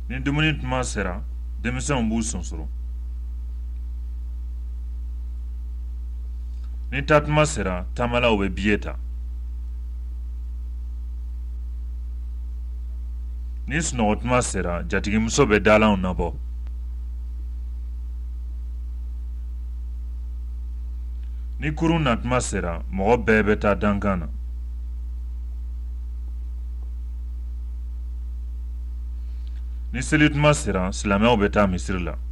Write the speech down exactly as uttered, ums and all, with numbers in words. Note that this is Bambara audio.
Ni dumuni tuma sera denmisɛnw b'u sonsoro ni taatuma sera taamalaw bɛ biye ta ni sunɔgɔtuma sera jatigimuso bɛ dalanw nabɔ ni kurun natuma sera mɔgɔ bɛɛ bɛ taa dankan na ni selituma sera silamɛw bɛ taa misiri la